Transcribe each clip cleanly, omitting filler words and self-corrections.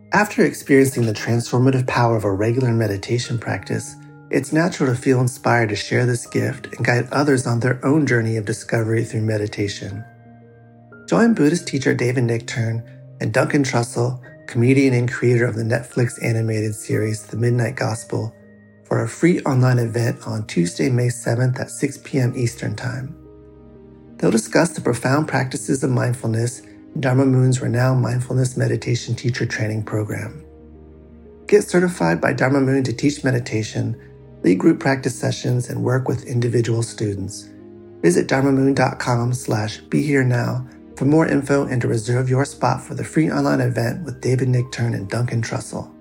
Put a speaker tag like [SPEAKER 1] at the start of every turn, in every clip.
[SPEAKER 1] After experiencing the transformative power of a regular meditation practice, it's natural to feel inspired to share this gift and guide others on their own journey of discovery through meditation. Join Buddhist teacher David Nichtern and Duncan Trussell, comedian and creator of the Netflix animated series The Midnight Gospel, for a free online event on Tuesday, May 7th at 6 p.m. Eastern Time. They'll discuss the profound practices of mindfulness in Dharma Moon's renowned mindfulness meditation teacher training program. Get certified by Dharma Moon to teach meditation, lead group practice sessions, and work with individual students. Visit dharmamoon.com/BeHereNow for more info and to reserve your spot for the free online event with David Nichtern and Duncan Trussell.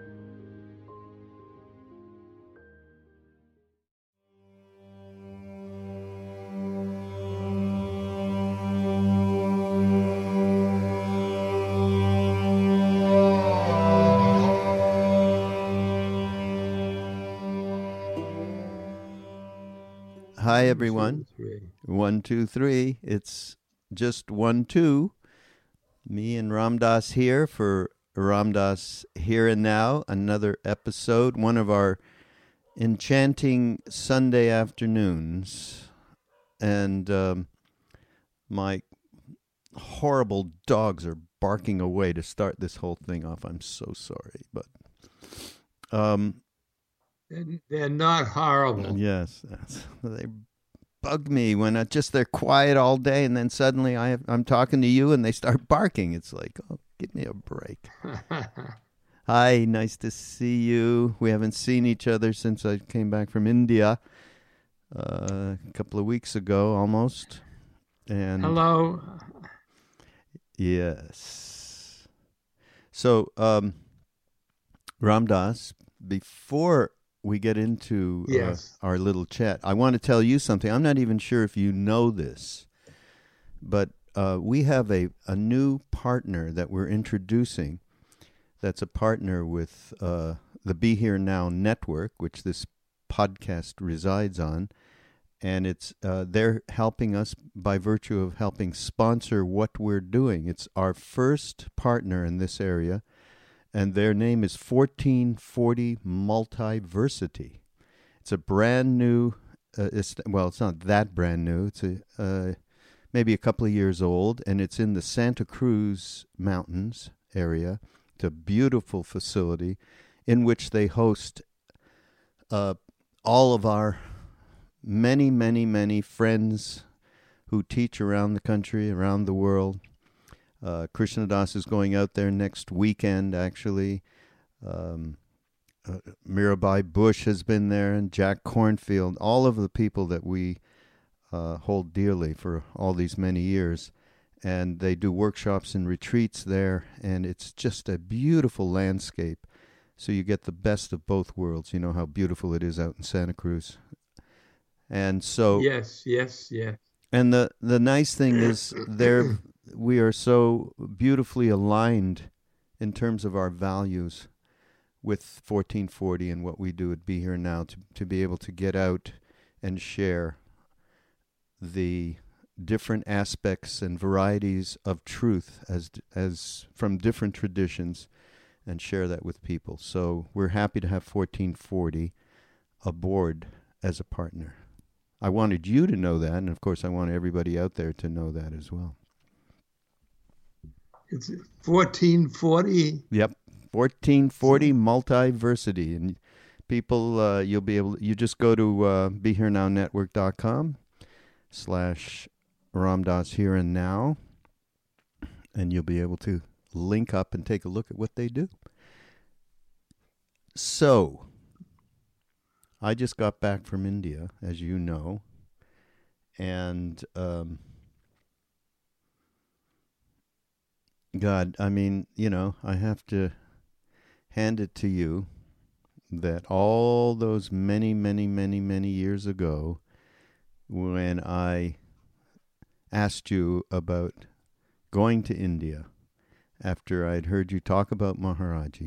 [SPEAKER 2] Hi, everyone. 1, 2, 3. It's just 1, 2. Me and Ram Dass here for Ram Dass Here and Now, another episode, one of our enchanting Sunday afternoons. And my horrible dogs are barking away to start this whole thing off. I'm so sorry, but
[SPEAKER 3] they're not horrible.
[SPEAKER 2] Yes, they bug me when they're quiet all day, and then suddenly I'm talking to you and they start barking. It's like, oh, give me a break. Hi, nice to see you. We haven't seen each other since I came back from India a couple of weeks ago, almost. And
[SPEAKER 3] hello.
[SPEAKER 2] Yes. So, Ram Dass, before we get into our little chat, I want to tell you something. I'm not even sure if you know this, but we have a new partner that we're introducing that's a partner with the Be Here Now network, which this podcast resides on. And it's they're helping us by virtue of helping sponsor what we're doing. It's our first partner in this area. And their name is 1440 Multiversity. It's a brand new, it's not that brand new. It's maybe a couple of years old, and it's in the Santa Cruz Mountains area. It's a beautiful facility in which they host all of our many, many, many friends who teach around the country, around the world. Krishna Das is going out there next weekend, actually. Mirabai Bush has been there, and Jack Cornfield, all of the people that we hold dearly for all these many years. And they do workshops and retreats there, and it's just a beautiful landscape. So you get the best of both worlds. You know how beautiful it is out in Santa Cruz. And so... Yes. And the nice thing is we are so beautifully aligned in terms of our values with 1440 and what we do at Be Here Now to be able to get out and share the different aspects and varieties of truth as from different traditions and share that with people. So we're happy to have 1440 aboard as a partner. I wanted you to know that, and of course I want everybody out there to know that as well.
[SPEAKER 3] It's 1440.
[SPEAKER 2] Yep, 1440 Multiversity, and people, you just go to BeHereNowNetwork.com/Ram Dass Here and Now, and you'll be able to link up and take a look at what they do. So, I just got back from India, as you know, and God, I mean, I have to hand it to you that all those many, many, many, many years ago, when I asked you about going to India after I'd heard you talk about Maharaji,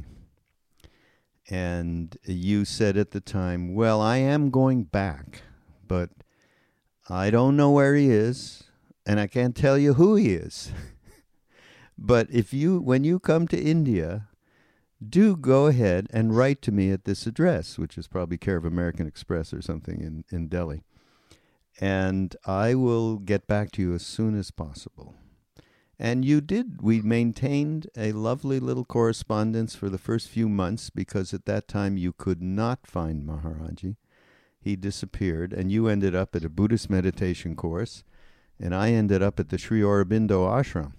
[SPEAKER 2] and you said at the time, well, I am going back, but I don't know where he is, and I can't tell you who he is. But when you come to India, do go ahead and write to me at this address, which is probably care of American Express or something in Delhi. And I will get back to you as soon as possible. And you did. We maintained a lovely little correspondence for the first few months because at that time you could not find Maharaji. He disappeared, and you ended up at a Buddhist meditation course, and I ended up at the Sri Aurobindo ashram.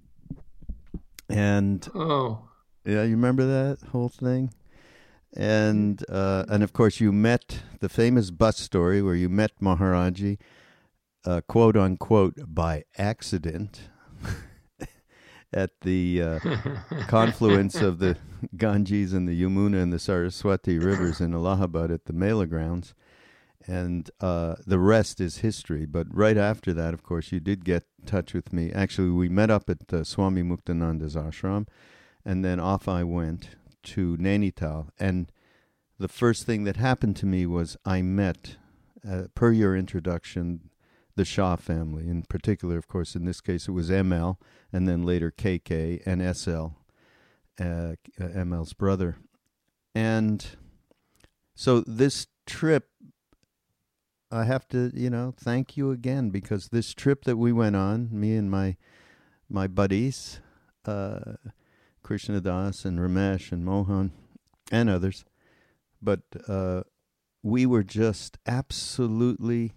[SPEAKER 2] And yeah, you remember that whole thing? And of course you met the famous bus story where you met Maharaji, quote unquote, by accident at the confluence of the Ganges and the Yamuna and the Saraswati rivers in Allahabad at the Mela grounds. And the rest is history. But right after that, of course, you did get in touch with me. Actually, we met up at Swami Muktananda's ashram, and then off I went to Nainital. And the first thing that happened to me was I met, per your introduction, the Shah family. In particular, of course, in this case, it was ML, and then later KK and SL, ML's brother. And so this trip, I have to, thank you again, because this trip that we went on, me and my buddies, Krishna Das and Ramesh and Mohan and others, but we were just absolutely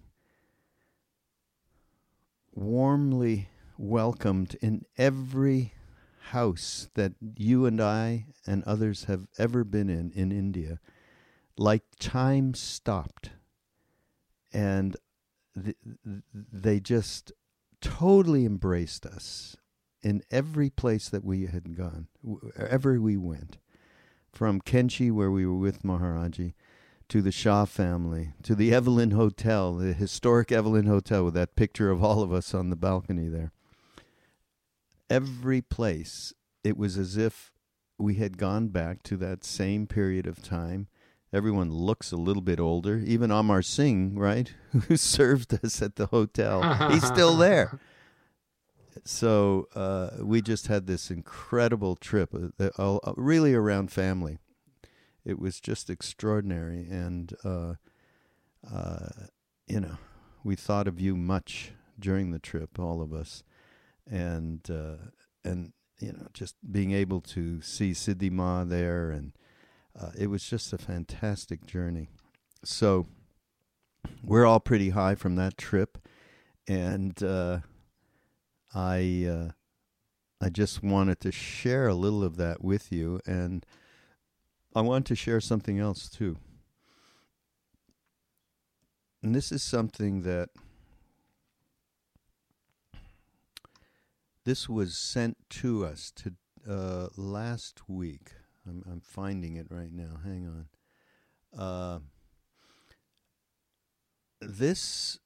[SPEAKER 2] warmly welcomed in every house that you and I and others have ever been in India. Like time stopped. And they just totally embraced us in every place that we had gone, wherever we went. From Kenchi, where we were with Maharaji, to the Shah family, to the Evelyn Hotel, the historic Evelyn Hotel with that picture of all of us on the balcony there. Every place, it was as if we had gone back to that same period of time. Everyone looks a little bit older. Even Amar Singh, right, who served us at the hotel, he's still there. So we just had this incredible trip, really around family. It was just extraordinary, and we thought of you much during the trip, all of us, and just being able to see Siddhi Ma there, and it was just a fantastic journey. So we're all pretty high from that trip, and I just wanted to share a little of that with you, and I want to share something else too. And this is something that this was sent to us last week. I'm finding it right now. Hang on. This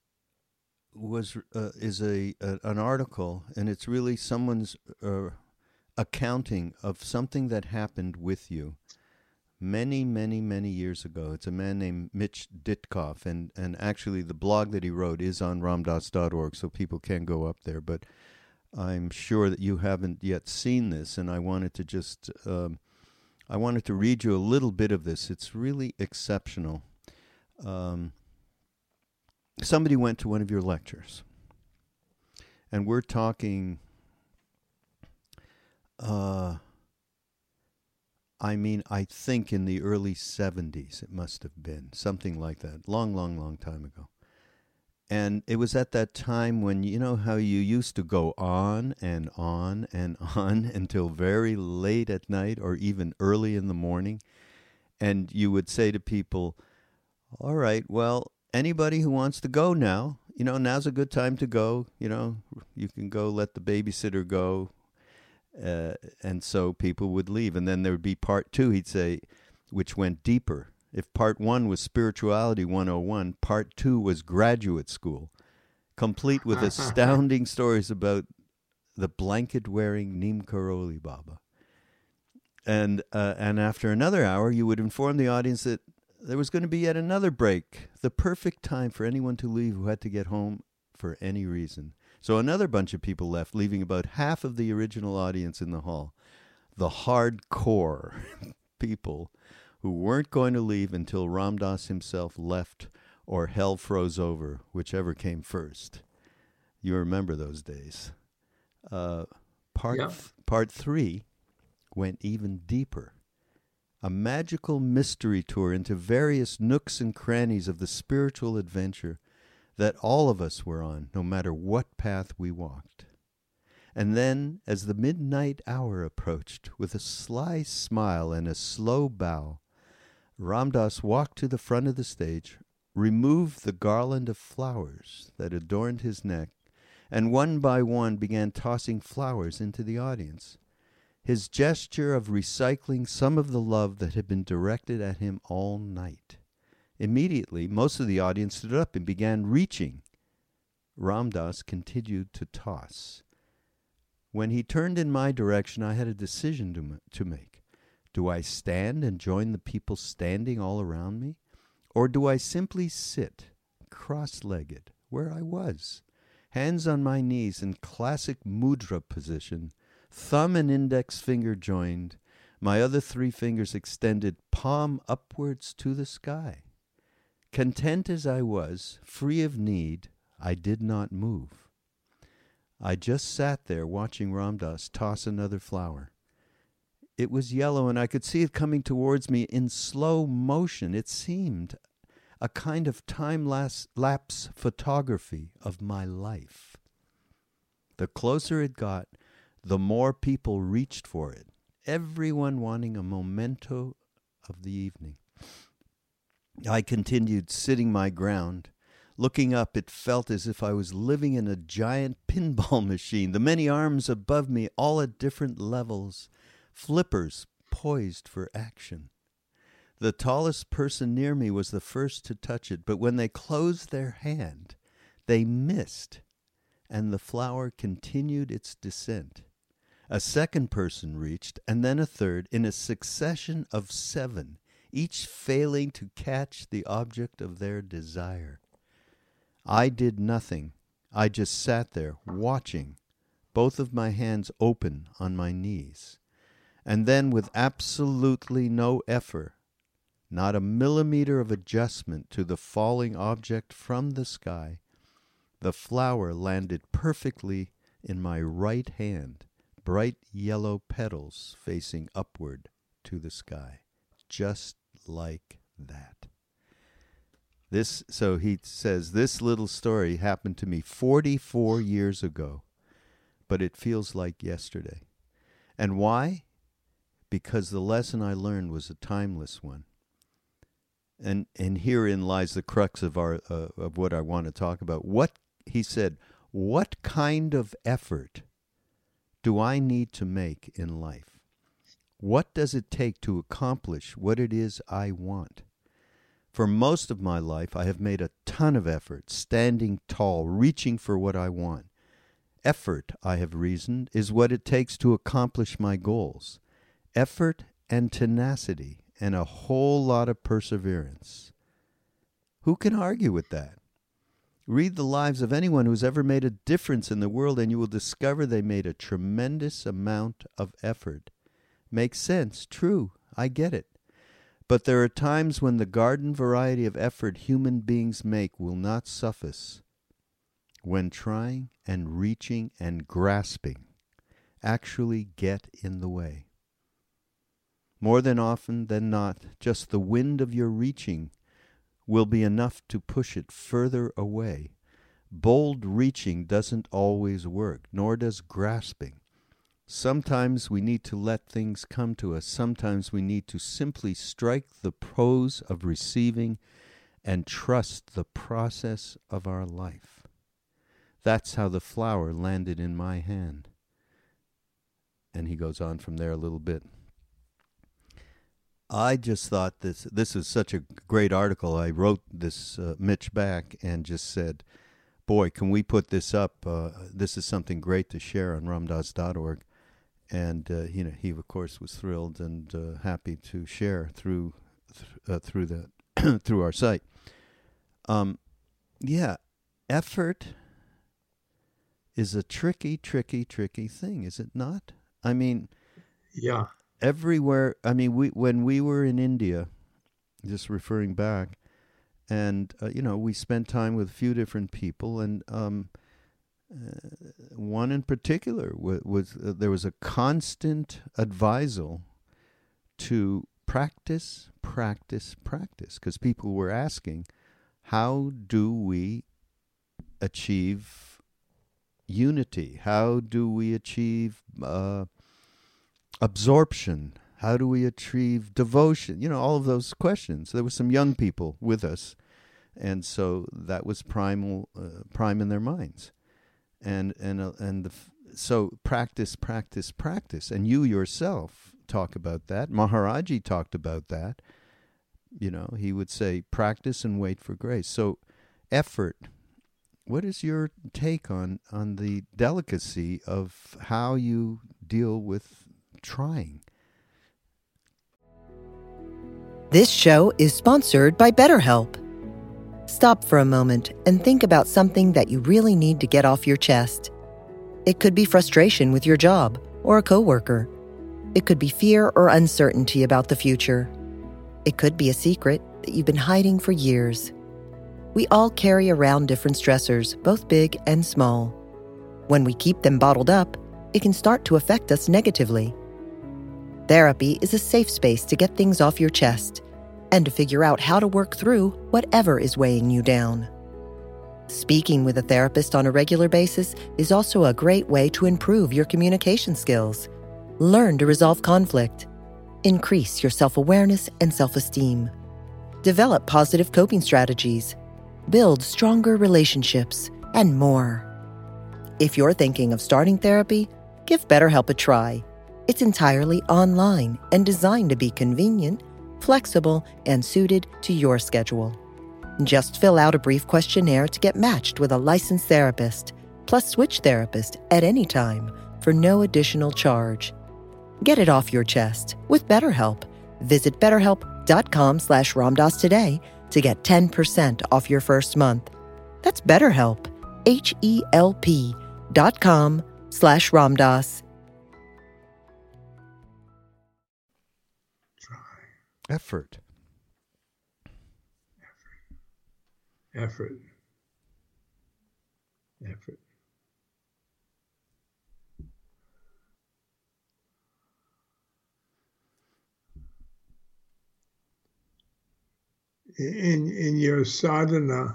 [SPEAKER 2] is an article, and it's really someone's accounting of something that happened with you many, many, many years ago. It's a man named Mitch Ditkoff, and actually the blog that he wrote is on ramdas.org, so people can go up there. But I'm sure that you haven't yet seen this, and I wanted to just I wanted to read you a little bit of this. It's really exceptional. Somebody went to one of your lectures, and we're talking, I think in the early 70s, it must have been, something like that, long, long, long time ago. And it was at that time when, you know how you used to go on and on and on until very late at night or even early in the morning. And you would say to people, all right, well, anybody who wants to go now, now's a good time to go. You can go, let the babysitter go. And so people would leave. And then there would be part two, he'd say, which went deeper. If part one was Spirituality 101, part two was Graduate School, complete with astounding stories about the blanket-wearing Neem Karoli Baba. And after another hour, you would inform the audience that there was going to be yet another break, the perfect time for anyone to leave who had to get home for any reason. So another bunch of people left, leaving about half of the original audience in the hall. the hardcore people who weren't going to leave until Ram Dass himself left or hell froze over, whichever came first. You remember those days. Part 3 went even deeper. A magical mystery tour into various nooks and crannies of the spiritual adventure that all of us were on, no matter what path we walked. And then, as the midnight hour approached, with a sly smile and a slow bow, Ram Dass walked to the front of the stage, removed the garland of flowers that adorned his neck, and one by one began tossing flowers into the audience. His gesture of recycling some of the love that had been directed at him all night. Immediately, most of the audience stood up and began reaching. Ram Dass continued to toss. When he turned in my direction, I had a decision to make. Do I stand and join the people standing all around me? Or do I simply sit, cross-legged, where I was, hands on my knees in classic mudra position, thumb and index finger joined, my other 3 fingers extended palm upwards to the sky? Content as I was, free of need, I did not move. I just sat there watching Ram Dass toss another flower. It was yellow, and I could see it coming towards me in slow motion. It seemed a kind of time-lapse photography of my life. The closer it got, the more people reached for it, everyone wanting a memento of the evening. I continued sitting my ground. Looking up, it felt as if I was living in a giant pinball machine, the many arms above me, all at different levels, flippers poised for action. The tallest person near me was the first to touch it, but when they closed their hand, they missed, and the flower continued its descent. A second person reached, and then a third, in a succession of 7, each failing to catch the object of their desire. I did nothing. I just sat there, watching, both of my hands open on my knees. And then, with absolutely no effort, not a millimeter of adjustment to the falling object from the sky, the flower landed perfectly in my right hand, bright yellow petals facing upward to the sky, just like that. So he says, this little story happened to me 44 years ago, but it feels like yesterday. And why? Because the lesson I learned was a timeless one. And herein lies the crux of of what I want to talk about. He said, what kind of effort do I need to make in life? What does it take to accomplish what it is I want? For most of my life, I have made a ton of effort, standing tall, reaching for what I want. Effort, I have reasoned, is what it takes to accomplish my goals. Effort and tenacity and a whole lot of perseverance. Who can argue with that? Read the lives of anyone who's ever made a difference in the world, and you will discover they made a tremendous amount of effort. Makes sense, true, I get it. But there are times when the garden variety of effort human beings make will not suffice. When trying and reaching and grasping actually get in the way. More than often than not, just the wind of your reaching will be enough to push it further away. Bold reaching doesn't always work, nor does grasping. Sometimes we need to let things come to us. Sometimes we need to simply strike the pose of receiving and trust the process of our life. That's how the flower landed in my hand. And he goes on from there a little bit. I just thought this is such a great article. I wrote this Mitch back and just said, boy, can we put this up? This is something great to share on ramdass.org. And he of course was thrilled and happy to share through that through our site. Effort is a tricky thing, is it not? I mean,
[SPEAKER 3] Yeah.
[SPEAKER 2] Everywhere. I mean, when we were in India, just referring back, and we spent time with a few different people, and one in particular was there was a constant advisal to practice, practice, practice, because people were asking, how do we achieve unity? How do we achieve absorption? How do we achieve devotion? All of those questions. There were some young people with us, and so that was prime in their minds. So practice, practice, practice. And you yourself talk about that. Maharaji talked about that. He would say, practice and wait for grace. So effort. What is your take on the delicacy of how you deal with trying?
[SPEAKER 4] This show is sponsored by BetterHelp. Stop for a moment and think about something that you really need to get off your chest. It could be frustration with your job or a coworker. It could be fear or uncertainty about the future. It could be a secret that you've been hiding for years. We all carry around different stressors, both big and small. When we keep them bottled up, it can start to affect us negatively. Therapy is a safe space to get things off your chest and to figure out how to work through whatever is weighing you down. Speaking with a therapist on a regular basis is also a great way to improve your communication skills, learn to resolve conflict, increase your self-awareness and self-esteem, develop positive coping strategies, build stronger relationships, and more. If you're thinking of starting therapy, give BetterHelp a try. It's entirely online and designed to be convenient, flexible, and suited to your schedule. Just fill out a brief questionnaire to get matched with a licensed therapist, plus switch therapist at any time for no additional charge. Get it off your chest with BetterHelp. Visit BetterHelp.com/Ramdas today to get 10% off your first month. That's BetterHelp, HELP.com/Ramdas.
[SPEAKER 2] Effort.
[SPEAKER 3] Effort. In your sadhana,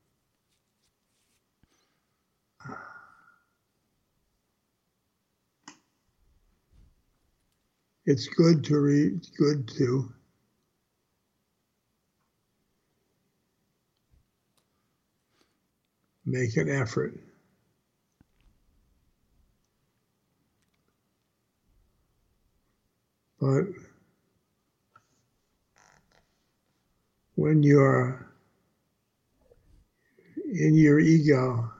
[SPEAKER 3] it's good to make an effort. But when you're in your ego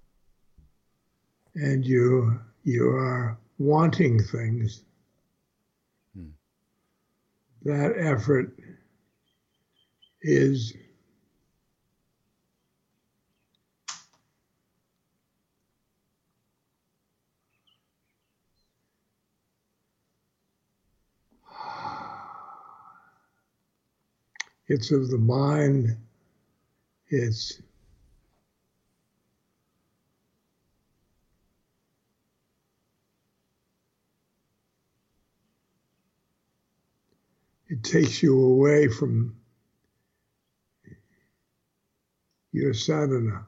[SPEAKER 3] and you are wanting things, that effort is it's of the mind, it takes you away from your sadhana.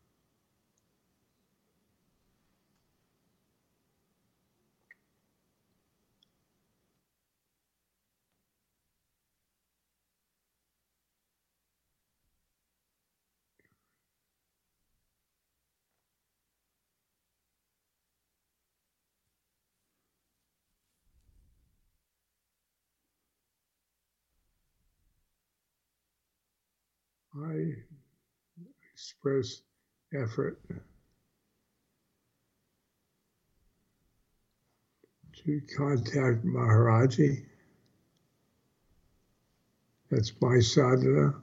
[SPEAKER 3] I express effort to contact Maharaji. That's my sadhana.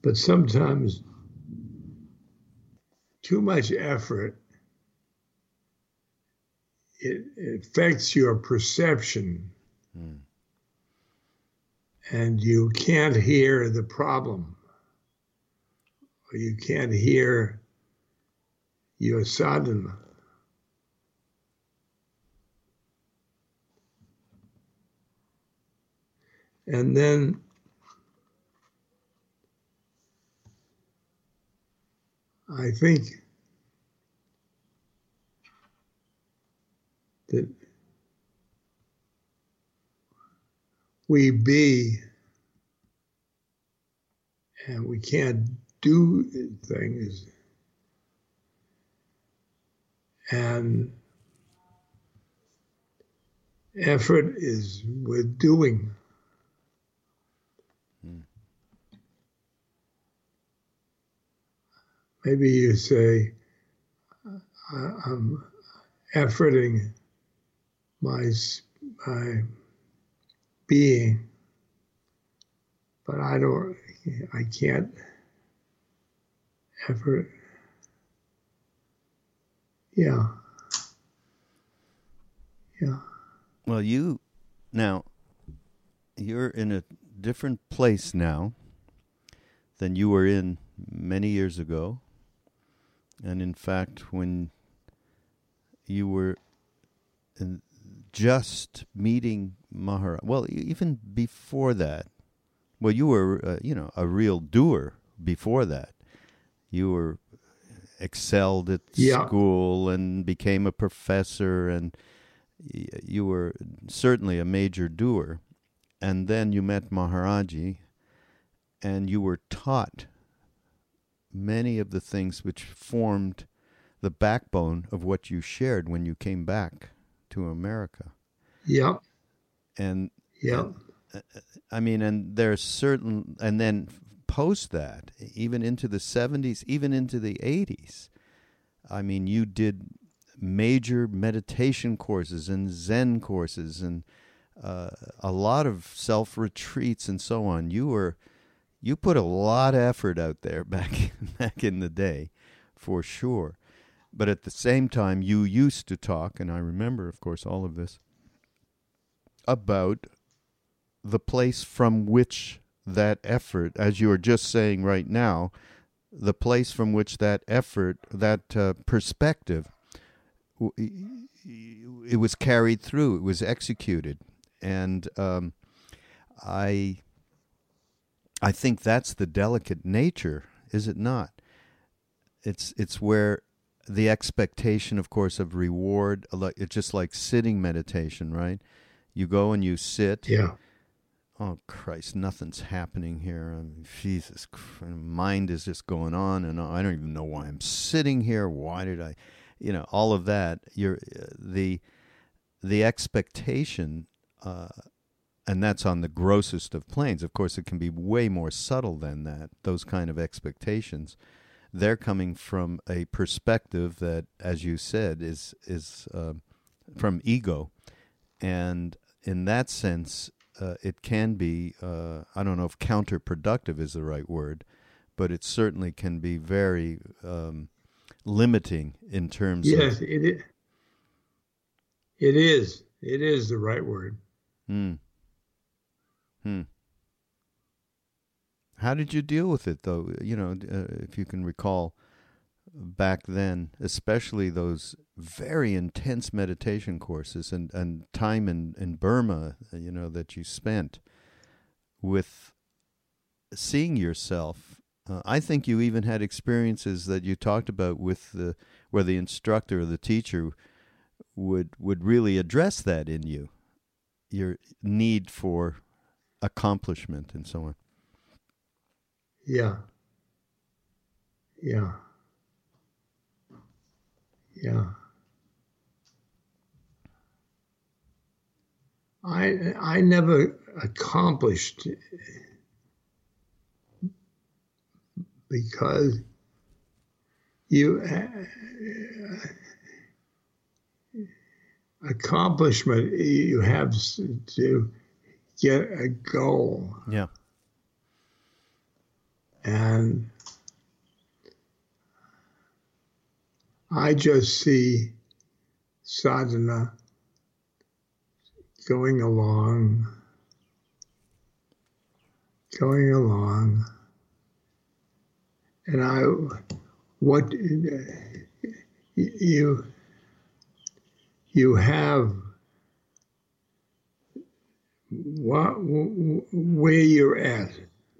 [SPEAKER 3] But sometimes too much effort, it affects your perception. And you can't hear the problem. Or you can't hear your sadhana. And then I think that we be, and we can't do things, and effort is with doing. Maybe you say, I'm efforting my being, but I can't effort. Yeah.
[SPEAKER 2] Well, you're in a different place now than you were in many years ago. And in fact, when you were just meeting Maharaj, well, even before that, well, you were, a real doer before that. You were excelled at school and became a professor, and you were certainly a major doer. And then you met Maharaji, and you were taught many of the things which formed the backbone of what you shared when you came back to America.
[SPEAKER 3] Yeah.
[SPEAKER 2] And there's certain, and then post that, even into the 70s, even into the 80s, you did major meditation courses and Zen courses and a lot of self-retreats and so on. You put a lot of effort out there back in the day, for sure. But at the same time, you used to talk, and I remember, of course, all of this, about the place from which that effort, as you are just saying right now, the place from which that effort, that perspective, it was carried through, it was executed. And I think that's the delicate nature, is it not? It's where the expectation, of course, of reward, it's just like sitting meditation, right? You go and you sit.
[SPEAKER 3] Yeah.
[SPEAKER 2] Oh, Christ, nothing's happening here. Jesus, mind is just going on, and I don't even know why I'm sitting here. Why did I, all of that. The expectation, and that's on the grossest of planes. Of course, it can be way more subtle than that, those kind of expectations. They're coming from a perspective that, as you said, is from ego. And in that sense, it can be, I don't know if counterproductive is the right word, but it certainly can be very limiting in terms of...
[SPEAKER 3] Yes, it is. It is. It is the right word.
[SPEAKER 2] How did you deal with it, though? If you can recall back then, especially those very intense meditation courses and time in Burma, that you spent with seeing yourself. I think you even had experiences that you talked about with where the instructor or the teacher would really address that in you, your need for accomplishment and so on.
[SPEAKER 3] Yeah. I never accomplished because accomplishment, you have to get a goal.
[SPEAKER 2] Yeah.
[SPEAKER 3] And I just see sadhana going along, and what you have where you're at,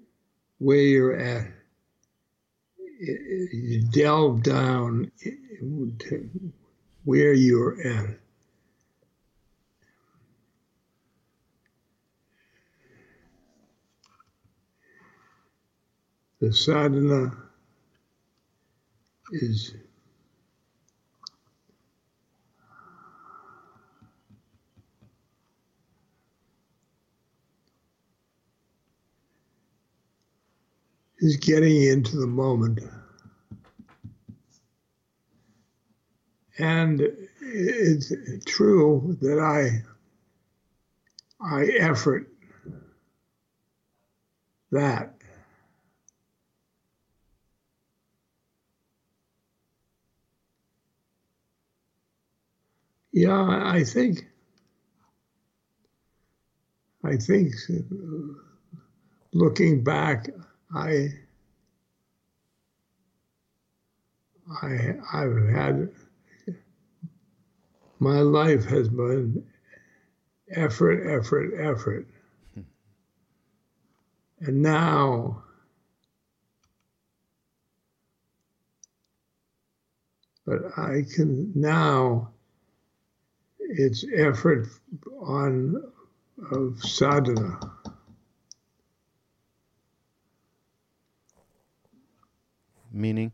[SPEAKER 3] you delve down to where you're at. The sadhana is getting into the moment. And it's true that I effort that. Yeah, I think looking back, I've had, my life has been effort. And now it's effort of sadhana.
[SPEAKER 2] Meaning?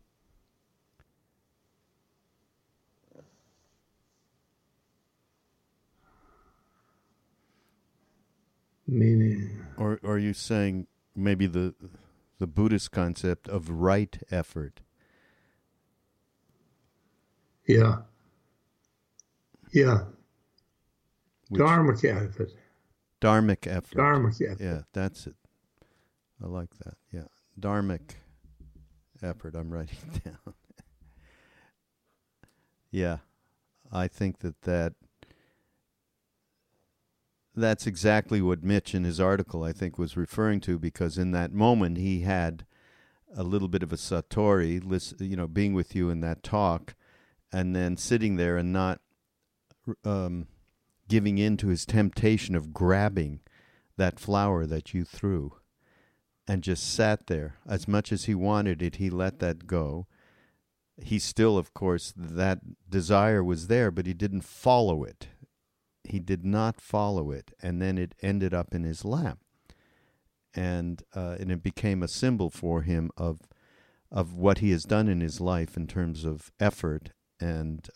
[SPEAKER 2] Or are you saying maybe the Buddhist concept of right effort?
[SPEAKER 3] Yeah. Dharmic effort.
[SPEAKER 2] Dharmic effort.
[SPEAKER 3] Dharmic effort.
[SPEAKER 2] Yeah, that's it. I like that. Yeah. Dharmic effort. I'm writing down. Yeah. I think that's exactly what Mitch in his article, I think, was referring to, because in that moment he had a little bit of a satori, being with you in that talk, and then sitting there and not giving in to his temptation of grabbing that flower that you threw, and just sat there. As much as he wanted it, he let that go. He still, of course, that desire was there, but he didn't follow it. He did not follow it, and then it ended up in his lap, and it became a symbol for him of what he has done in his life in terms of effort, and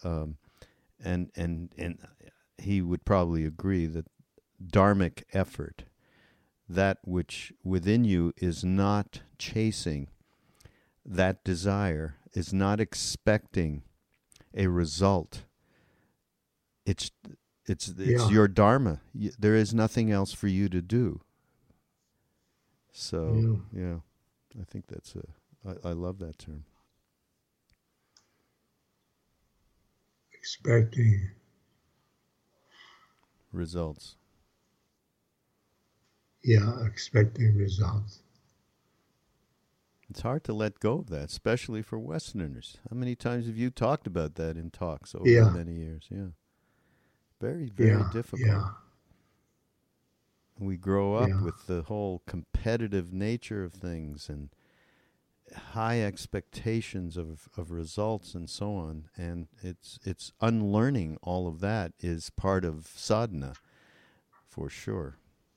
[SPEAKER 2] he would probably agree that dharmic effort, that which within you is not chasing that desire, is not expecting a result. It's your dharma. There is nothing else for you to do. So, yeah, I think I love that term.
[SPEAKER 3] Expecting
[SPEAKER 2] results.
[SPEAKER 3] Yeah, expecting results.
[SPEAKER 2] It's hard to let go of that, especially for Westerners. How many times have you talked about that in talks over many years? Yeah. Very, very difficult.
[SPEAKER 3] Yeah.
[SPEAKER 2] We grow up with the whole competitive nature of things and high expectations of results and so on. And it's unlearning all of that is part of sadhana, for sure.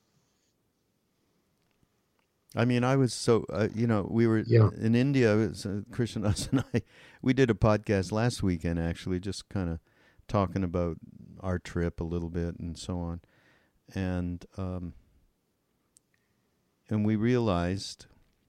[SPEAKER 2] I mean, I was so, we were in India, Krishnadas and I, we did a podcast last weekend, actually, just kind of talking about our trip a little bit and so on. And we realized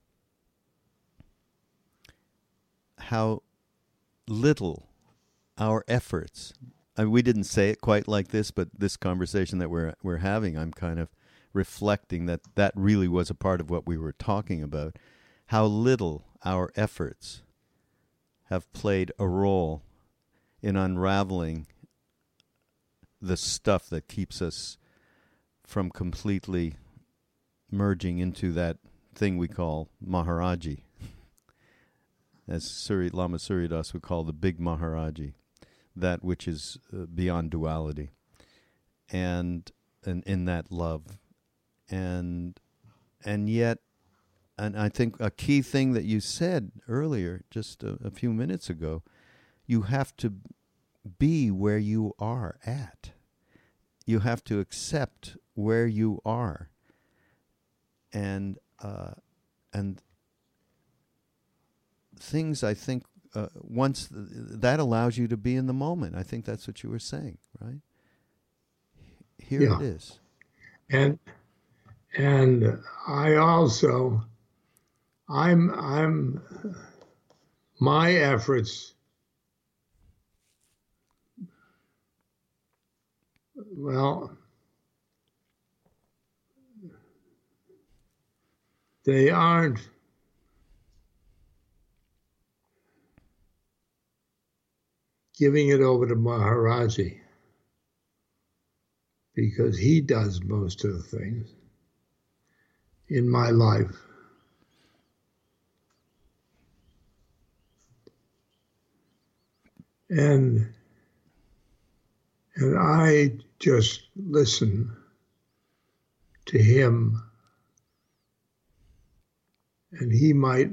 [SPEAKER 2] how little our efforts, we didn't say it quite like this, but this conversation that we're having, I'm kind of reflecting that really was a part of what we were talking about, how little our efforts have played a role in unraveling the stuff that keeps us from completely merging into that thing we call Maharaji, as Lama Surya Das would call the big Maharaji, that which is beyond duality, and in that love, and yet, and I think a key thing that you said earlier, just a few minutes ago, you have to be where you are at. You have to accept where you are, and things. I think once that allows you to be in the moment. I think that's what you were saying, right? Here it is,
[SPEAKER 3] and I also, I'm my efforts. Well, they aren't giving it over to Maharaji, because he does most of the things in my life. And I just listen to him, and he might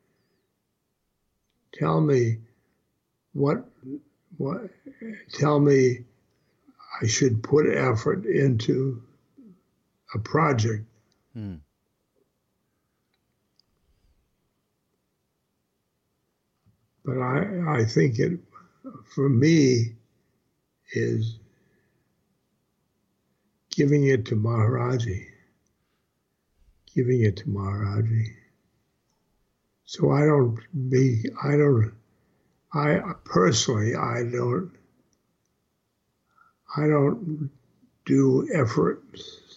[SPEAKER 3] tell me tell me I should put effort into a project. But I think it, for me, is giving it to Maharaji. So I personally, I don't do efforts.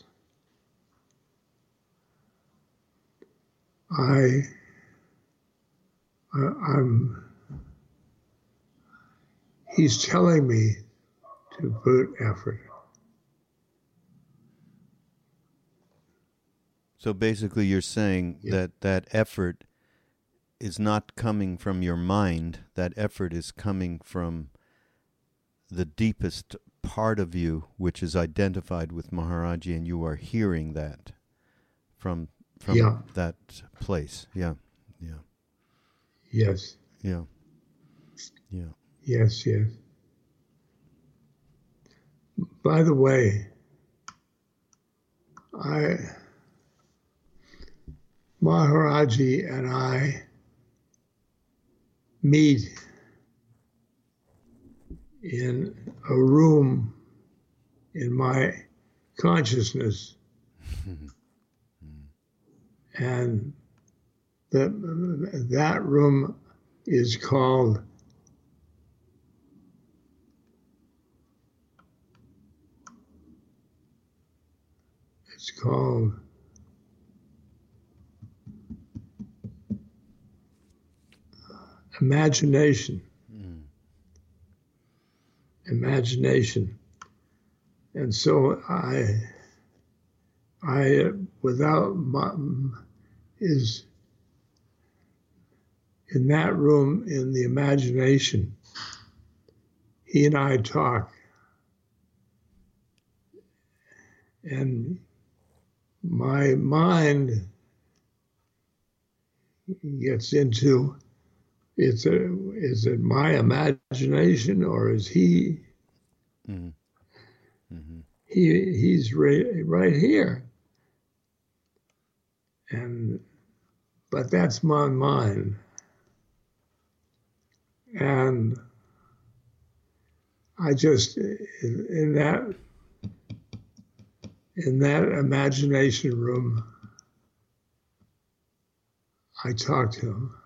[SPEAKER 3] He's telling me to put effort.
[SPEAKER 2] So basically you're saying that effort is not coming from your mind. That effort is coming from the deepest part of you, which is identified with Maharaji, and you are hearing that from that place. Yeah.
[SPEAKER 3] Yes.
[SPEAKER 2] Yeah.
[SPEAKER 3] Yes. By the way, Maharaji and I meet in a room in my consciousness, and that room is called imagination. Imagination. And so I without is in that room in the imagination. He and I talk, and my mind gets into, is it my imagination, or is he? He's right here, but that's my mind, and I just in that imagination room, I talk to him.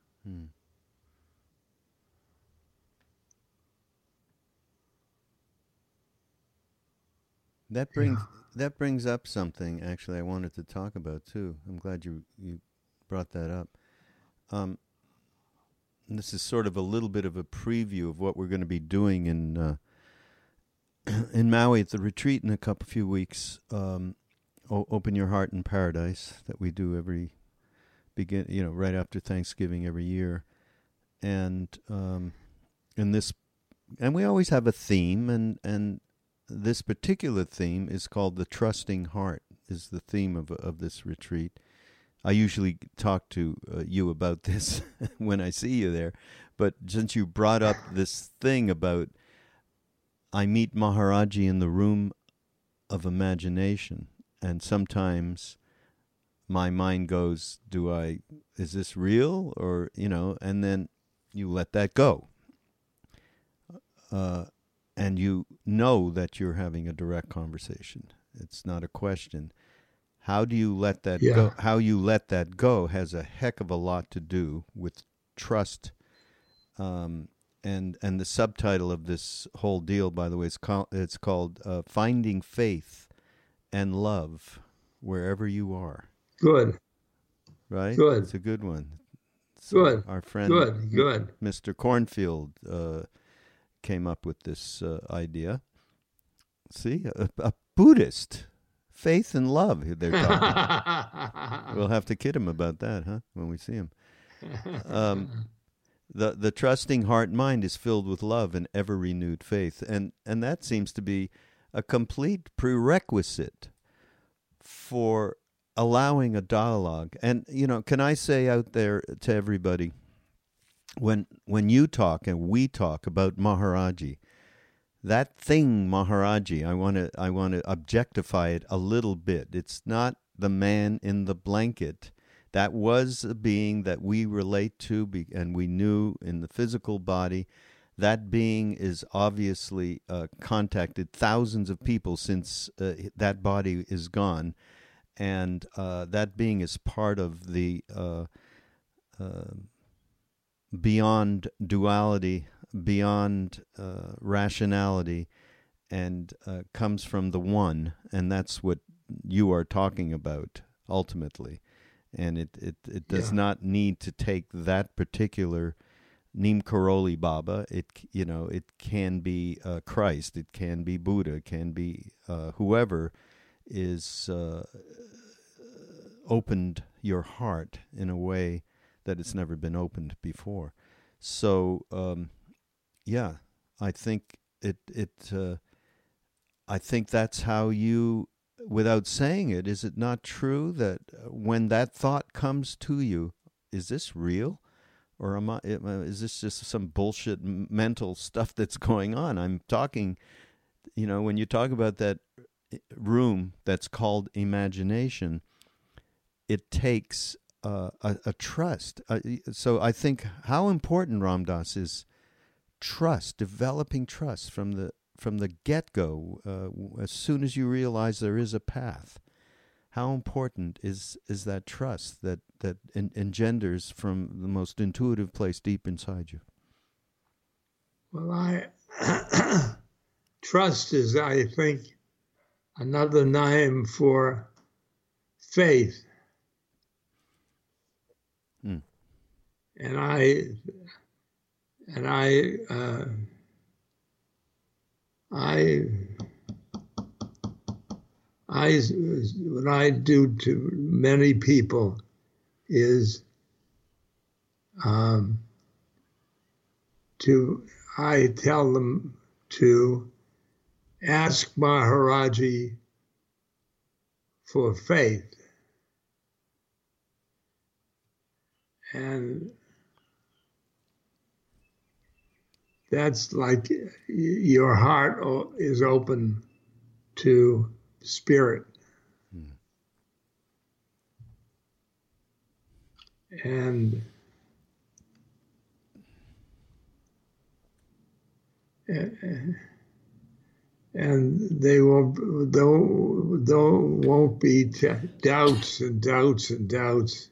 [SPEAKER 2] That brings up something actually I wanted to talk about too. I'm glad you brought that up. this is sort of a little bit of a preview of what we're going to be doing in Maui at the retreat in a few weeks. Open Your Heart in Paradise, that we do right after Thanksgiving every year, and we always have a theme, and this particular theme is called the Trusting Heart. Is the theme of this retreat. I usually talk to you about this when I see you there, but since you brought up this thing about I meet Maharaji in the room of imagination, and sometimes my mind goes, is this real? Or, and then you let that go. And you know that you're having a direct conversation. It's not a question. How do you let that go? How you let that go has a heck of a lot to do with trust. And the subtitle of this whole deal, by the way, it's called Finding Faith and Love Wherever You Are.
[SPEAKER 3] Good.
[SPEAKER 2] Right?
[SPEAKER 3] Good.
[SPEAKER 2] It's a good one.
[SPEAKER 3] So good.
[SPEAKER 2] Our friend
[SPEAKER 3] Good.
[SPEAKER 2] Mr. Cornfield came up with this idea. See, a Buddhist. Faith and love, they're talking. We'll have to kid him about that, huh, when we see him. The trusting heart mind is filled with love and ever-renewed faith. And that seems to be a complete prerequisite for allowing a dialogue. And, can I say out there to everybody, when you talk and we talk about Maharaji, that thing, Maharaji, I want to objectify it a little bit. It's not the man in the blanket. That was a being that we relate to, and we knew in the physical body. That being is obviously contacted thousands of people since that body is gone, and that being is part of the beyond duality, beyond rationality, and comes from the one, and that's what you are talking about ultimately. And it does not need to take that particular Neem Karoli Baba. It can be Christ, it can be Buddha, it can be whoever is opened your heart in a way that it's never been opened before. So I think I think that's how you, without saying it, is it not true that when that thought comes to you, is this real? Or is this just some bullshit mental stuff that's going on? I'm talking, when you talk about that room that's called imagination, it takes a trust. So I think how important, Ram Dass, is trust, developing trust from the get-go, as soon as you realize there is a path. How important is that trust that engenders from the most intuitive place deep inside you?
[SPEAKER 3] Well, trust is, I think, another name for faith.
[SPEAKER 2] Mm.
[SPEAKER 3] And what I do to many people is I tell them to ask Maharaji for faith. And that's like your heart is open to spirit. And there won't be doubts and doubts and doubts.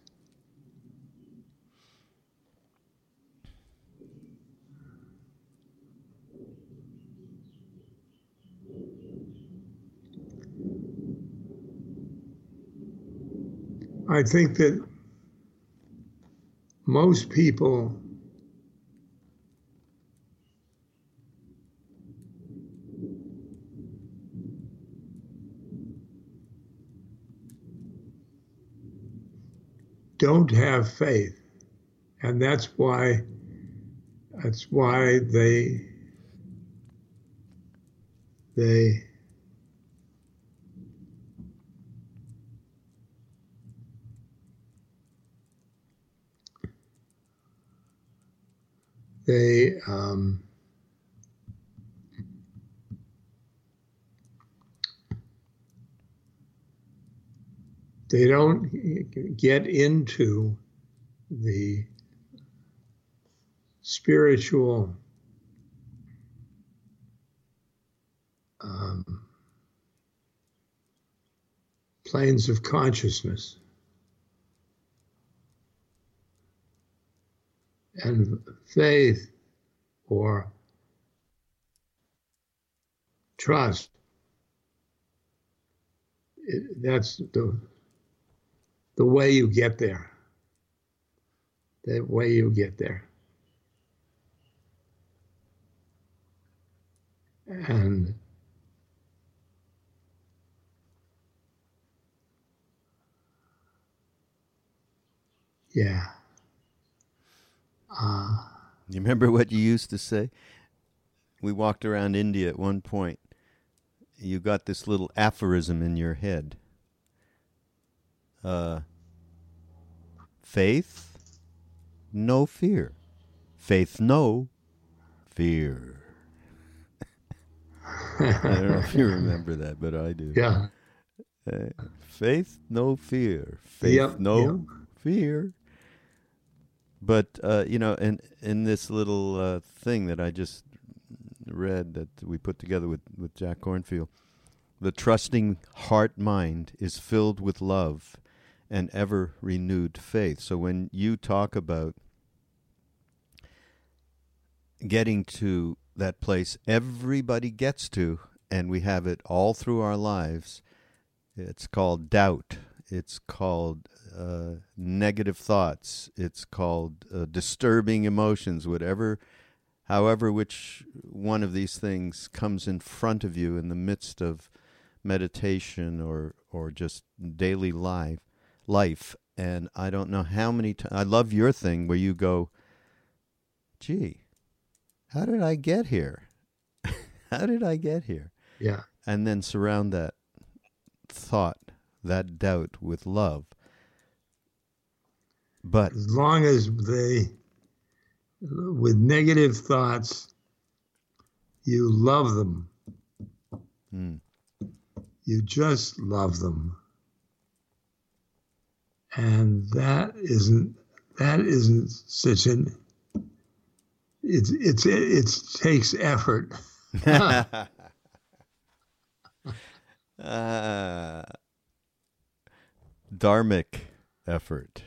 [SPEAKER 3] I think that most people don't have faith, and that's why they don't get into the spiritual planes of consciousness. And faith or trust, that's the way you get there. The way you get there. And yeah.
[SPEAKER 2] You remember what you used to say? We walked around India at one point. You got this little aphorism in your head. Faith, no fear. Faith, no fear. I don't know if you remember that, but I do.
[SPEAKER 3] Yeah.
[SPEAKER 2] Faith, no fear. Faith, no fear. But, in this little thing that I just read that we put together with Jack Kornfield, the trusting heart-mind is filled with love and ever-renewed faith. So when you talk about getting to that place everybody gets to, and we have it all through our lives, it's called doubt. It's called negative thoughts. It's called disturbing emotions, however which one of these things comes in front of you in the midst of meditation or just daily life. And I don't know how many times, I love your thing where you go, gee, how did I get here? How did I get here?
[SPEAKER 3] Yeah.
[SPEAKER 2] And then surround that thought, that doubt with love. But
[SPEAKER 3] as long as with negative thoughts, you love them. You just love them. And that isn't such it takes effort.
[SPEAKER 2] Dharmic effort.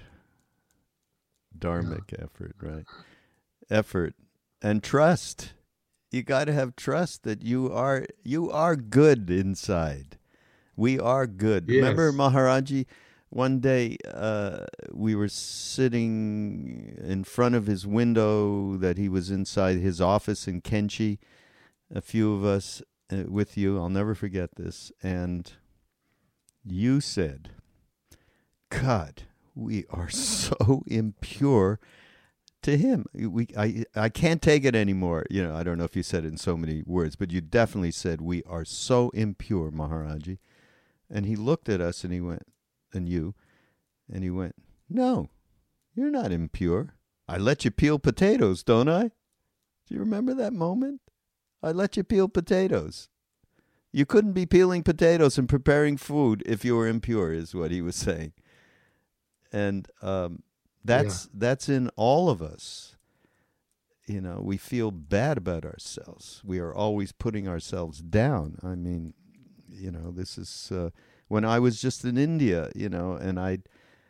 [SPEAKER 2] Effort, right? Effort and trust. You got to have trust that you are good inside. We are good. Yes. Remember Maharaji? One day we were sitting in front of his window that he was inside his office in Kenchi, a few of us with you. I'll never forget this. And you said, God, we are so impure to him. I can't take it anymore. I don't know if you said it in so many words, but you definitely said, we are so impure, Maharaji. And he looked at us and he went, and he went, no, you're not impure. I let you peel potatoes, don't I? Do you remember that moment? I let you peel potatoes. You couldn't be peeling potatoes and preparing food if you were impure, is what he was saying. And that's in all of us. We feel bad about ourselves. We are always putting ourselves down. I mean, this is when I was just in India, and I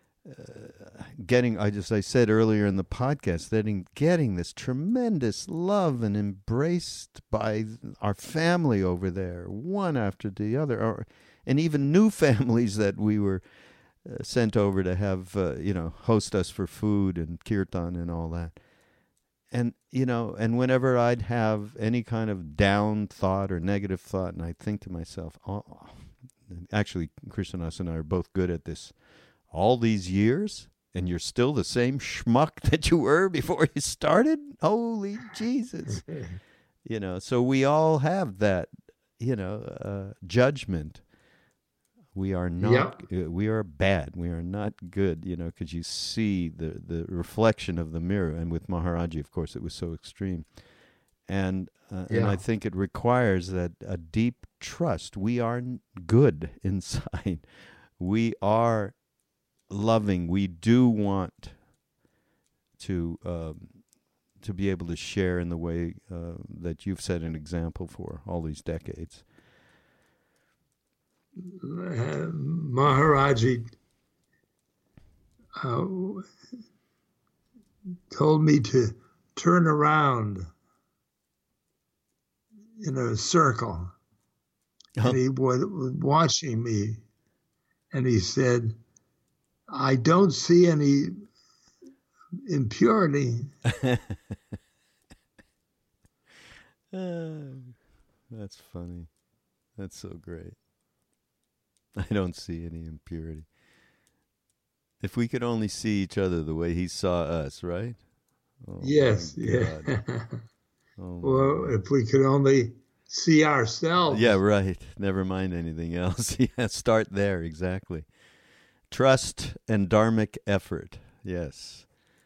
[SPEAKER 2] said earlier in the podcast, getting this tremendous love and embraced by our family over there, one after the other, and even new families that we were sent over to have, host us for food and kirtan and all that. And, and whenever I'd have any kind of down thought or negative thought, and I'd think to myself, actually, Krishnadas and I are both good at this. All these years, and you're still the same schmuck that you were before you started? Holy Jesus. So we all have that, judgment. We are not, we are bad. We are not good, because you see the reflection of the mirror. And with Maharaji, of course, it was so extreme. And I think it requires that a deep trust. We are good inside. We are loving. We do want to be able to share in the way that you've set an example for all these decades.
[SPEAKER 3] Maharaji told me to turn around in a circle. And he was watching me, and he said, I don't see any impurity.
[SPEAKER 2] That's funny. That's so great. I don't see any impurity. If we could only see each other the way he saw us, right? Oh,
[SPEAKER 3] yes, yeah. Well, if we could only see ourselves.
[SPEAKER 2] Yeah, right. Never mind anything else. Yeah, start there, exactly. Trust and dharmic effort, yes.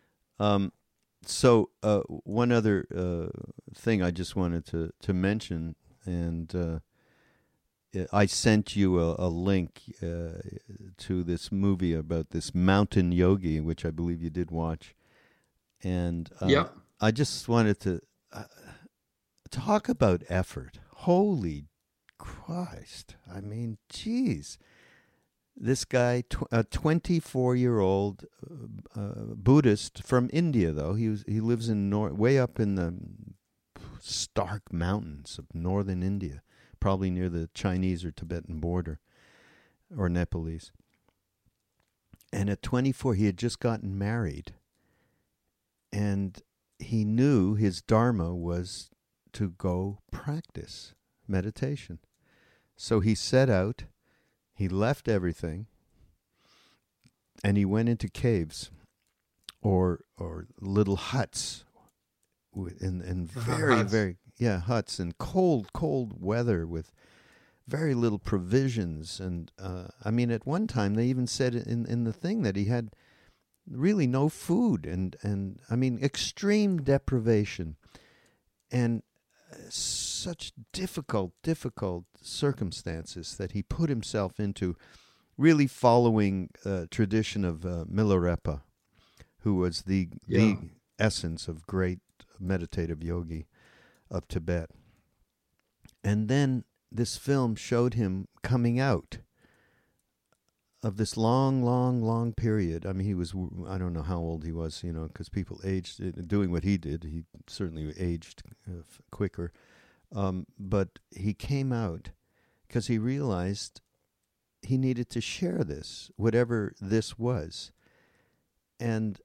[SPEAKER 2] So one other thing I just wanted to mention, and I sent you a link to this movie about this mountain yogi, which I believe you did watch. And I just wanted to talk about effort. Holy Christ. I mean, geez. This guy, a 24-year-old Buddhist from India, though. He lives in way up in the stark mountains of northern India, probably near the Chinese or Tibetan border, or Nepalese. And at 24, he had just gotten married. And he knew his dharma was to go practice meditation. So he set out, he left everything, and he went into caves or little huts in very huts in cold weather with very little provisions. And I mean, at one time they even said in the thing that he had really no food and I mean, extreme deprivation and such difficult circumstances that he put himself into, really following tradition of Milarepa, who was the essence of great meditative yogi of Tibet. And then this film showed him coming out of this long period. I mean, he was, I don't know how old he was, because people aged, doing what he did, he certainly aged quicker. But he came out because he realized he needed to share this, whatever this was. And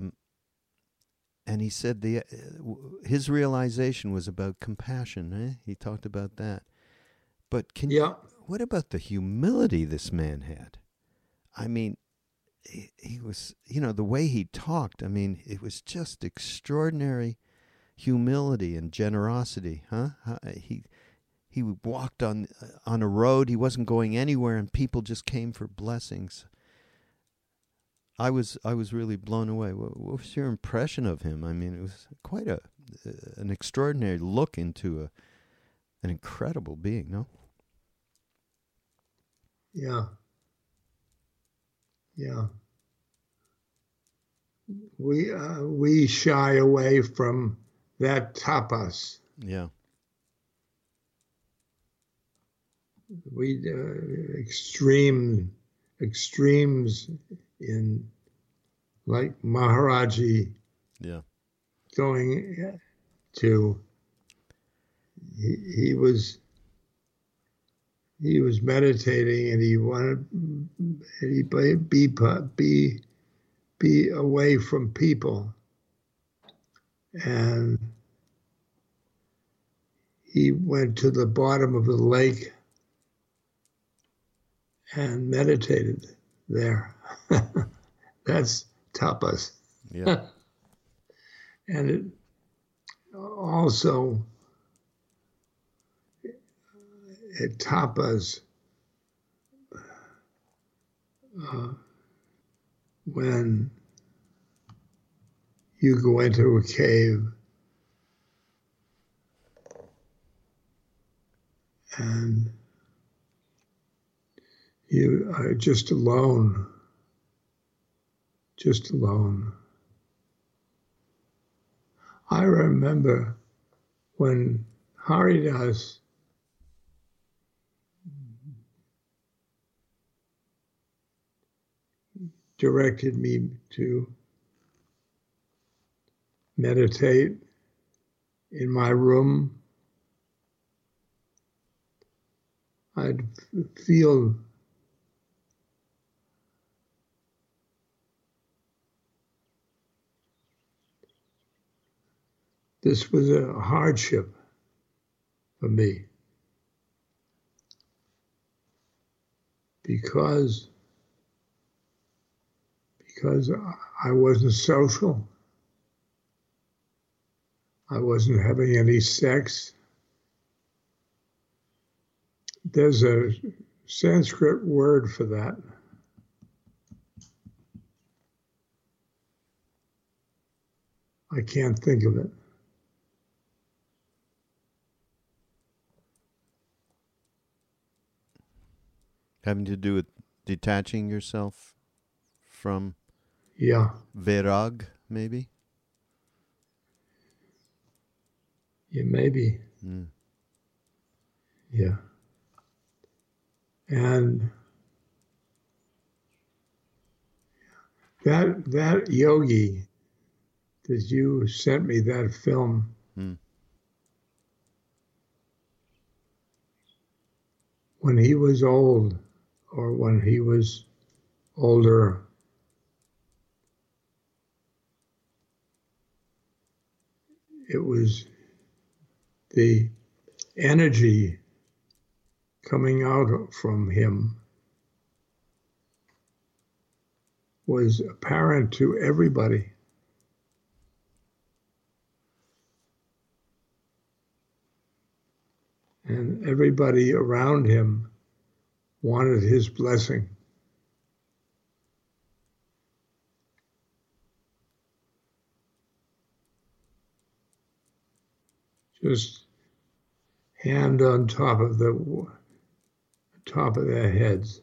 [SPEAKER 2] he said his realization was about compassion. He talked about that. But what about the humility this man had? I mean, he was, the way he talked, I mean, it was just extraordinary humility and generosity, huh? He walked on a road, he wasn't going anywhere, and people just came for blessings. I was really blown away. What was your impression of him? I mean, it was quite an extraordinary look into an incredible being, no?
[SPEAKER 3] Yeah. We shy away from that tapas.
[SPEAKER 2] Yeah.
[SPEAKER 3] We extremes in, like Maharaji.
[SPEAKER 2] Yeah.
[SPEAKER 3] Going to, he was he was meditating, and he wanted to be away from people, and he went to the bottom of the lake and meditated there. That's tapas.
[SPEAKER 2] Yeah.
[SPEAKER 3] And it also, at tapas, when you go into a cave and you are just alone. I remember when Haridas directed me to meditate in my room, I'd feel this was a hardship for me because I wasn't social. I wasn't having any sex. There's a Sanskrit word for that. I can't think of it.
[SPEAKER 2] Having to do with detaching yourself from Vairag, maybe?
[SPEAKER 3] Yeah, maybe.
[SPEAKER 2] Mm.
[SPEAKER 3] Yeah. And that yogi that you sent me that film, when he was old or when he was older, it was the energy coming out from him was apparent to everybody. And everybody around him wanted his blessing. Just hand on top of their heads.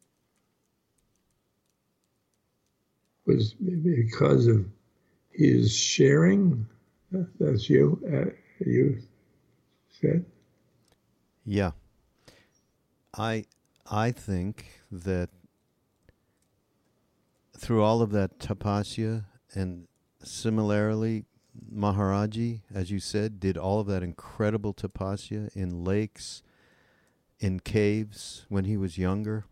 [SPEAKER 3] Was because of his sharing. That's you said.
[SPEAKER 2] Yeah. I think that through all of that tapasya, and similarly Maharaji, as you said, did all of that incredible tapasya in lakes, in caves when he was younger.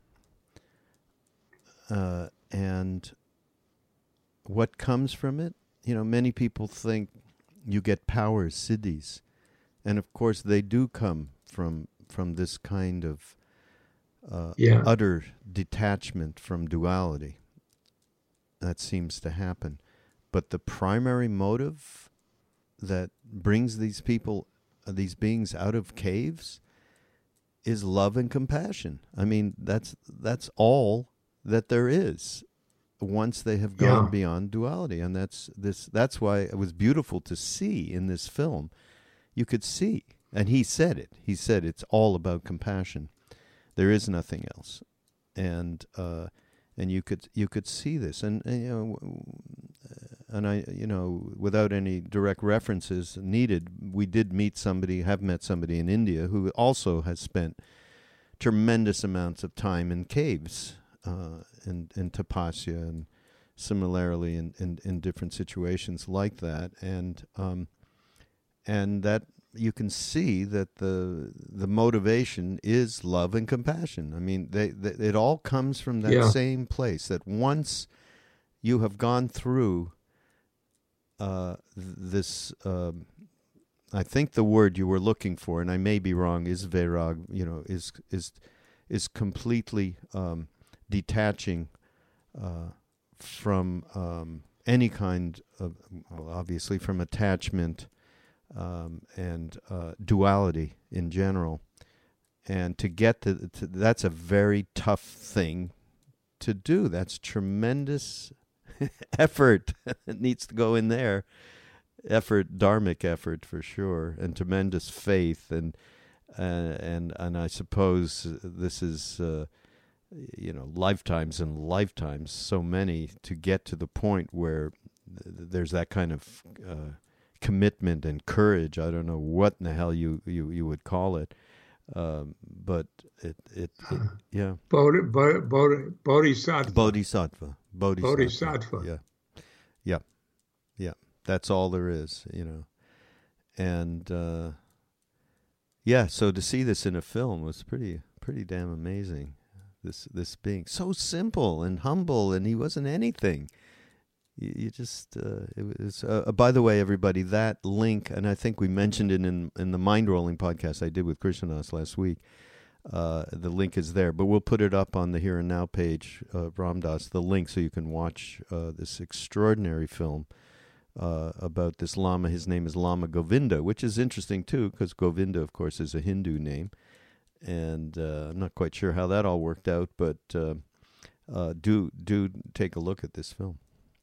[SPEAKER 2] And what comes from it? You know, many people think you get powers, siddhis. And of course they do come from this kind of utter detachment from duality. That seems to happen. But the primary motive that brings these people, these beings out of caves, is love and compassion. I mean, that's all that there is once they have gone beyond duality. And that's why it was beautiful to see in this film. You could see, and he said it. He said it's all about compassion. There is nothing else. And you could see this, and I, without any direct references needed, we did have met somebody in India who also has spent tremendous amounts of time in caves, in tapasya, and similarly in different situations like that, and that you can see that the motivation is love and compassion. I mean, it all comes from that same place, that once you have gone through this, I think the word you were looking for, and I may be wrong, is vairag, is completely detaching from any kind of, well, obviously from attachment and duality in general. And to get to that's a very tough thing to do. That's tremendous effort that needs to go in there. Effort, dharmic effort for sure, and tremendous faith, and I suppose this is lifetimes and lifetimes, so many, to get to the point where there's that kind of commitment and courage. I don't know what in the hell you would call it, but it yeah.
[SPEAKER 3] Bodhisattva.
[SPEAKER 2] Bodhisattva. Yeah. That's all there is, and so to see this in a film was pretty damn amazing. This being so simple and humble, and he wasn't anything. You just it was. By the way, everybody, that link, and I think we mentioned it in the Mind Rolling podcast I did with Krishnadas last week. The link is there, but we'll put it up on the Here and Now page of Ram Dass, the link, so you can watch this extraordinary film about this Lama. His name is Lama Govinda, which is interesting too, because Govinda, of course, is a Hindu name. And I'm not quite sure how that all worked out, but do take a look at this film.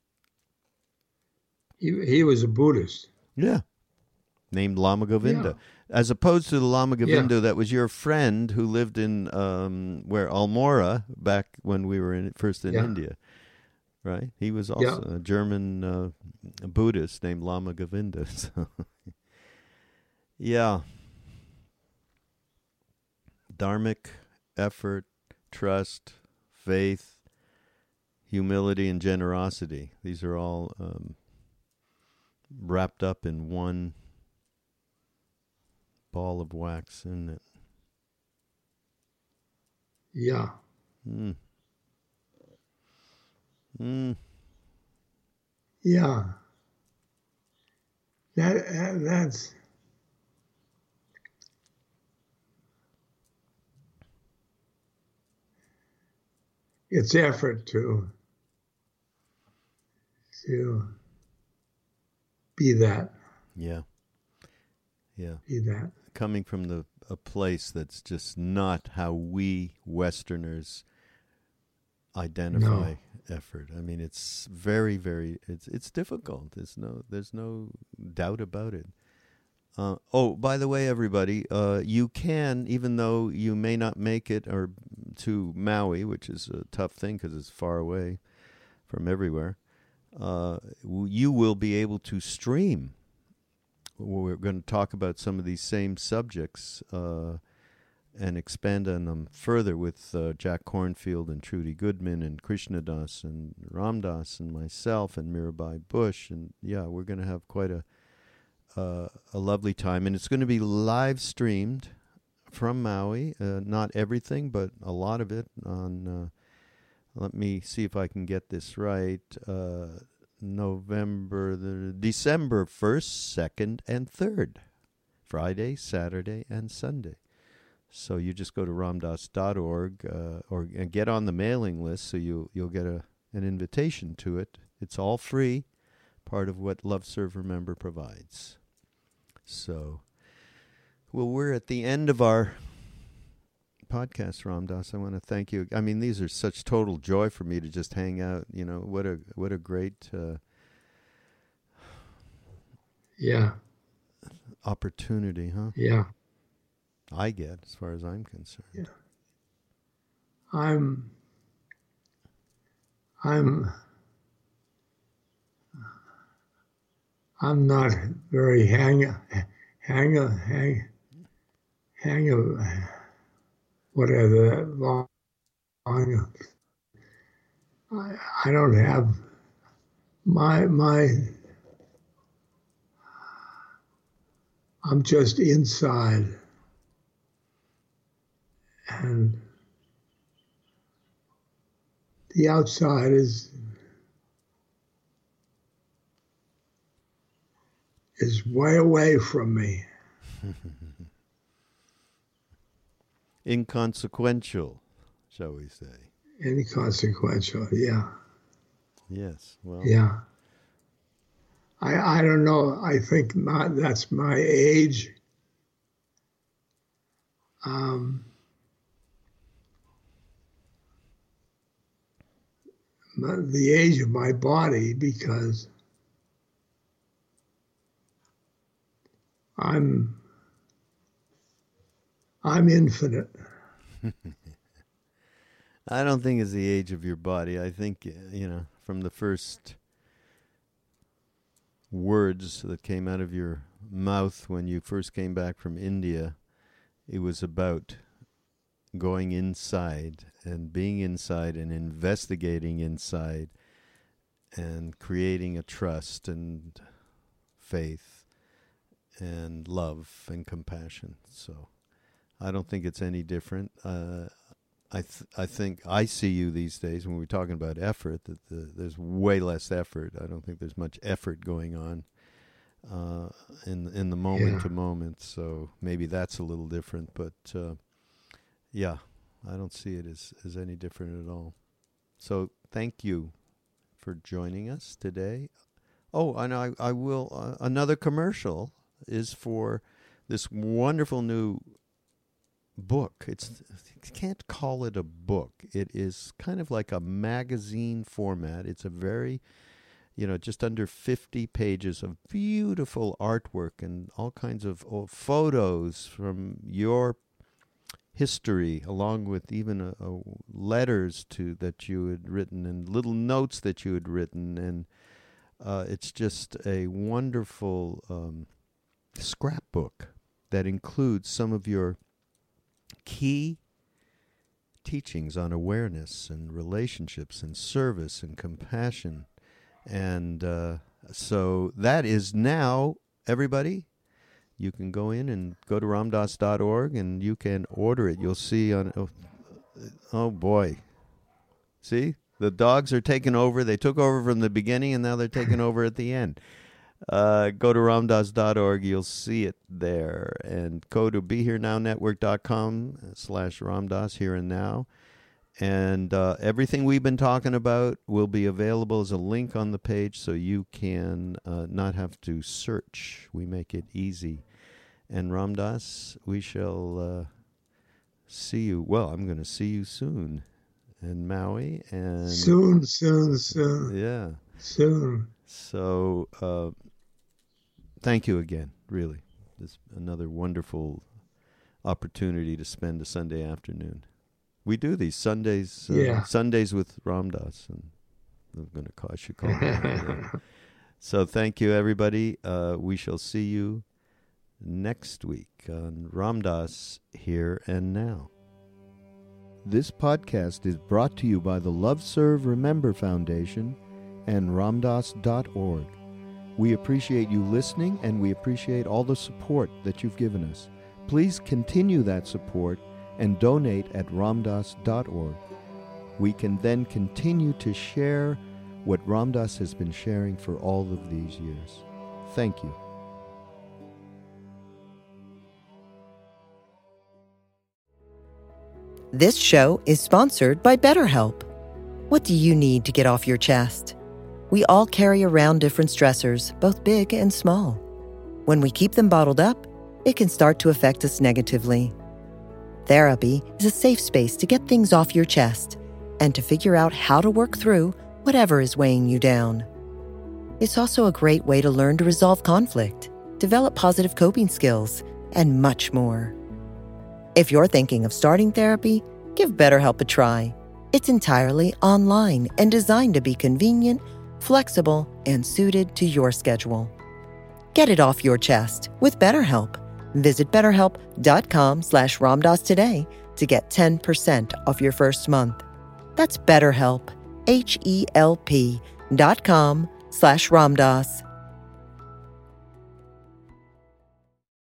[SPEAKER 3] He was a Buddhist.
[SPEAKER 2] Yeah, named Lama Govinda, as opposed to the Lama Govinda that was your friend who lived in Almora back when we were first in India, right? He was also a German Buddhist named Lama Govinda. So, yeah. Dharmic effort, trust, faith, humility, and generosity. These are all wrapped up in one ball of wax, isn't it?
[SPEAKER 3] Yeah. Yeah. That's... It's effort to be that.
[SPEAKER 2] Yeah.
[SPEAKER 3] Be that.
[SPEAKER 2] Coming from a place that's just not how we Westerners identify effort. I mean, it's very, very. It's difficult. There's no doubt about it. By the way, everybody, you can, even though you may not make it to Maui, which is a tough thing because it's far away from everywhere, you will be able to stream. We're going to talk about some of these same subjects and expand on them further with Jack Kornfield and Trudy Goodman and Krishnadas and Ram Dass and myself and Mirabai Bush. And we're going to have quite a lovely time, and it's going to be live streamed from Maui. Not everything, but a lot of it on. Let me see if I can get this right. December 1st, 2nd, and 3rd, Friday, Saturday, and Sunday. So you just go to ramdass.org and get on the mailing list, so you'll get an invitation to it. It's all free, part of what Love, Serve, Remember provides. So, well, we're at the end of our podcast, Ram Dass. I want to thank you. I mean, these are such total joy for me to just hang out. What a great opportunity, huh?
[SPEAKER 3] Yeah.
[SPEAKER 2] I get, as far as I'm concerned.
[SPEAKER 3] Yeah. I'm not very whatever long. I don't have my I'm just inside. And the outside is way away from me.
[SPEAKER 2] Inconsequential, shall we say.
[SPEAKER 3] Inconsequential, yeah.
[SPEAKER 2] Yes, well.
[SPEAKER 3] Yeah. I don't know. I think that's my age. The age of my body, because I'm infinite.
[SPEAKER 2] I don't think it's the age of your body. I think, from the first words that came out of your mouth when you first came back from India, it was about going inside and being inside and investigating inside and creating a trust and faith and love and compassion. So I don't think it's any different. I think I see you these days when we're talking about effort, that there's way less effort. I don't think there's much effort going on in the moment to moment. So maybe that's a little different. But yeah, I don't see it as any different at all. So thank you for joining us today. Oh, and I will. Another commercial is for this wonderful new book. You can't call it a book. It is kind of like a magazine format. It's a very, just under 50 pages of beautiful artwork and all kinds of photos from your history, along with even letters that you had written and little notes that you had written. And it's just a wonderful scrapbook that includes some of your key teachings on awareness and relationships and service and compassion. And so that is now, everybody, you can go in and go to ramdas.org and you can order it. You'll see oh boy. See? The dogs are taking over. They took over from the beginning and now they're taking over at the end. Go to ramdas.org. You'll see it there. And go to BeHereNowNetwork.com/Ramdas, here and now. And everything we've been talking about will be available as a link on the page so you can not have to search. We make it easy. And Ramdas, we shall see you. Well, I'm going to see you soon in Maui. And
[SPEAKER 3] soon.
[SPEAKER 2] Yeah.
[SPEAKER 3] Soon.
[SPEAKER 2] So thank you again, really. This is another wonderful opportunity to spend a Sunday afternoon. We do these Sundays, Sundays with Ramdas, and I should call it that. So thank you, everybody. We shall see you next week on Ramdas Here and Now. This podcast is brought to you by the Love Serve Remember Foundation and ramdas.org. We appreciate you listening, and we appreciate all the support that you've given us. Please continue that support and donate at ramdas.org. We can then continue to share what Ramdas has been sharing for all of these years. Thank you.
[SPEAKER 4] This show is sponsored by BetterHelp. What do you need to get off your chest? We all carry around different stressors, both big and small. When we keep them bottled up, it can start to affect us negatively. Therapy is a safe space to get things off your chest and to figure out how to work through whatever is weighing you down. It's also a great way to learn to resolve conflict, develop positive coping skills, and much more. If you're thinking of starting therapy, give BetterHelp a try. It's entirely online and designed to be convenient, flexible, and suited to your schedule. Get it off your chest with BetterHelp. Visit BetterHelp.com/Ramdas today to get 10% off your first month. That's BetterHelp, HELP.com/Ramdas.